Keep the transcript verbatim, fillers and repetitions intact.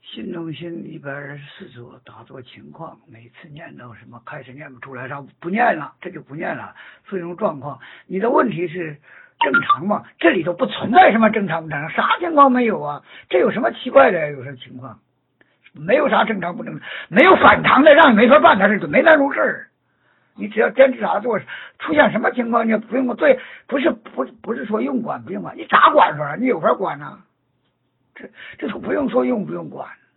新中心一百二十四组打坐情况，每次念到什么开始念不出来，上不念了，这就不念了。这种状况，你的问题是正常吗？这里头不存在什么正常不正常，啥情况没有啊？这有什么奇怪的？有什么情况？没有啥正常不正常，没有反常的，让你没法办的事，没那种事儿。你只要坚持打坐，出现什么情况你不用对，不是不不是说用管不用管，你咋管法？你有法管呢、啊？这这都不用说用不用管。